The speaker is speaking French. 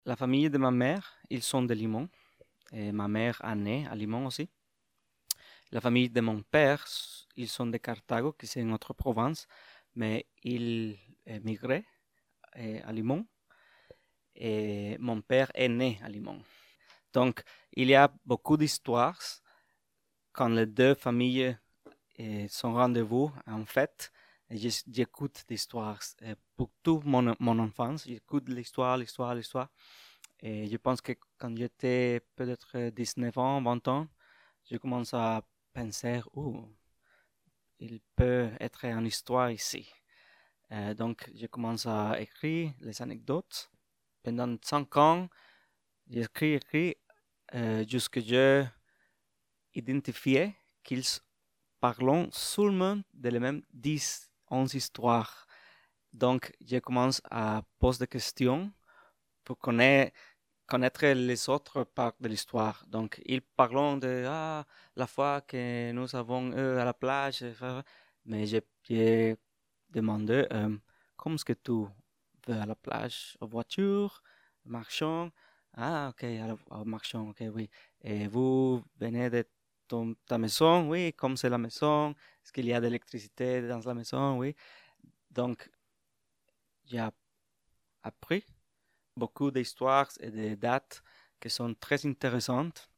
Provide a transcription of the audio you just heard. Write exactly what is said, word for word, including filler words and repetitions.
La famille de ma mère, ils sont de Limon. Et ma mère a né à Limon aussi. La famille de mon père, ils sont de Cartago, qui c'est une autre province, mais ils émigraient euh, à Limon. Et mon père est né à Limon. Donc, il y a beaucoup d'histoires quand les deux familles euh, sont rendez-vous en fait. Et j'écoute l'histoire euh, pour toute mon, mon enfance. J'écoute l'histoire, l'histoire, l'histoire. Et je pense que quand j'étais peut-être dix-neuf ans, vingt ans, je commence à penser, oh, il peut être une histoire ici. Euh, donc, je commence à écrire les anecdotes. Pendant cinq ans, j'écris, écris, euh, jusqu'à je identifié qu'ils parlent seulement de les mêmes dix, onze histoires. Donc, je commence à poser des questions pour connaître, connaître les autres parts de l'histoire. Donc, ils parlent de ah, la fois que nous avons eu à la plage, mais j'ai, j'ai demandé euh, comment est-ce que tu vas à la plage en voiture, marchant? Ah, ok, en marchant, ok, oui. Et vous venez de ton, ta maison, oui, comme c'est la maison, est-ce qu'il y a de l'électricité dans la maison, oui. Donc, j'ai appris beaucoup d'histoires et de dates qui sont très intéressantes.